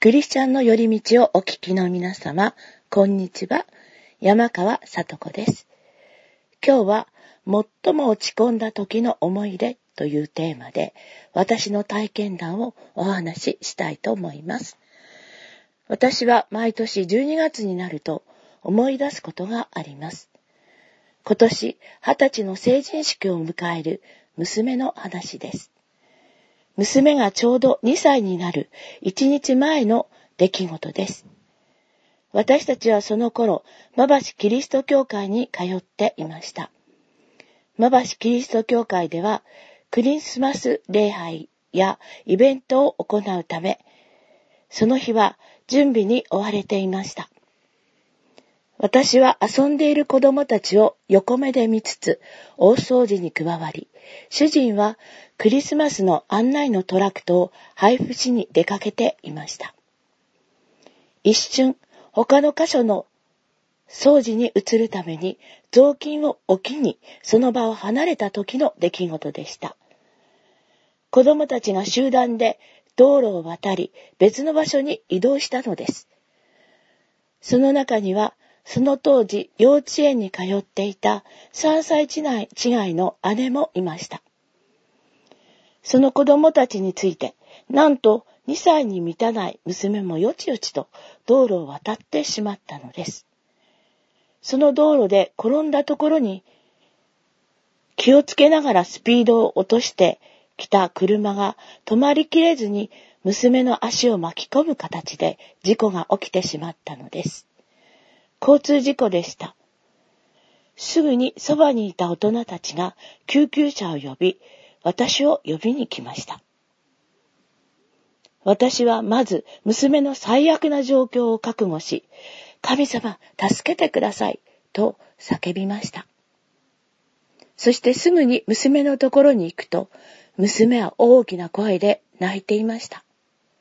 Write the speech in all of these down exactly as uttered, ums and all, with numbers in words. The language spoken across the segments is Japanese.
クリスチャンの寄り道をお聞きの皆様、こんにちは。山川さと子です。今日は最も落ち込んだ時の思い出というテーマで、私の体験談をお話ししたいと思います。私は毎年じゅうにがつになると思い出すことがあります。今年はたちの成人式を迎える娘の話です。娘がちょうどにさいになるいちにちまえの出来事です。私たちはその頃、馬橋キリスト教会に通っていました。馬橋キリスト教会では、クリスマス礼拝やイベントを行うため、その日は準備に追われていました。私は遊んでいる子供たちを横目で見つつ、大掃除に加わり、主人はクリスマスの案内のトラクトを配布しに出かけていました。一瞬、他の箇所の掃除に移るために雑巾を置きにその場を離れた時の出来事でした。子供たちが集団で道路を渡り別の場所に移動したのです。その中にはその当時幼稚園に通っていたさんさい違いの姉もいました。その子供たちについて、なんとにさいに満たない娘もよちよちと道路を渡ってしまったのです。その道路で転んだところに気をつけながらスピードを落としてきた車が止まりきれずに娘の足を巻き込む形で事故が起きてしまったのです。交通事故でした。すぐにそばにいた大人たちが救急車を呼び、私を呼びに来ました。私はまず娘の最悪な状況を覚悟し、神様、助けてくださいと叫びました。そしてすぐに娘のところに行くと、娘は大きな声で泣いていました。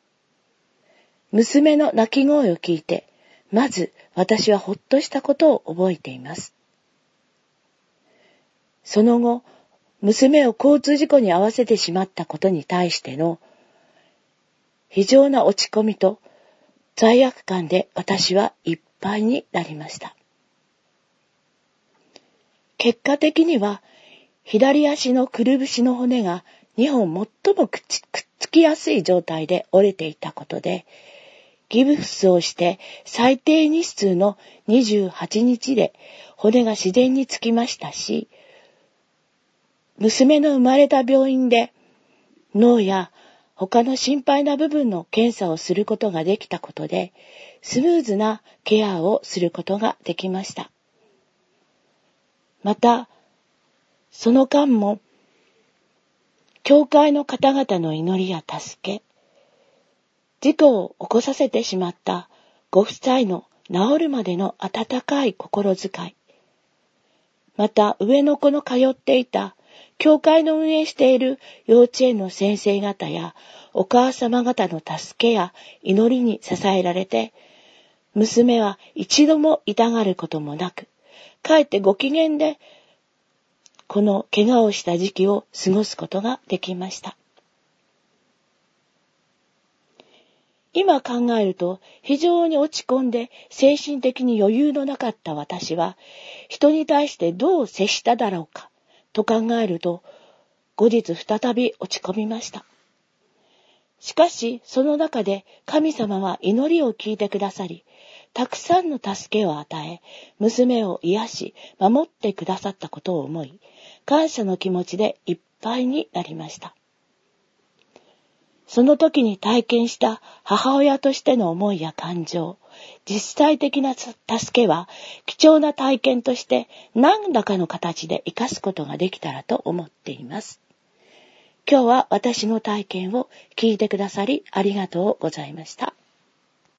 娘の泣き声を聞いて、まず私はほっとしたことを覚えています。その後、娘を交通事故に遭わせてしまったことに対しての非常な落ち込みと罪悪感で私はいっぱいになりました。結果的には左足のくるぶしの骨がにほん最もくっつきやすい状態で折れていたことで、ギブスをして最低日数のにじゅうはちにちで骨が自然につきましたし、娘の生まれた病院で脳や他の心配な部分の検査をすることができたことで、スムーズなケアをすることができました。また、その間も、教会の方々の祈りや助け、事故を起こさせてしまったご夫妻の治るまでの温かい心遣い、また上の子の通っていた教会の運営している幼稚園の先生方やお母様方の助けや祈りに支えられて、娘は一度も痛がることもなく、かえってご機嫌でこの怪我をした時期を過ごすことができました。今考えると非常に落ち込んで精神的に余裕のなかった私は、人に対してどう接しただろうかと考えると、後日再び落ち込みました。しかし、その中で神様は祈りを聞いてくださり、たくさんの助けを与え、娘を癒し、守ってくださったことを思い、感謝の気持ちでいっぱいになりました。その時に体験した母親としての思いや感情、実際的な助けは貴重な体験として何らかの形で生かすことができたらと思っています。今日は私の体験を聞いてくださりありがとうございました。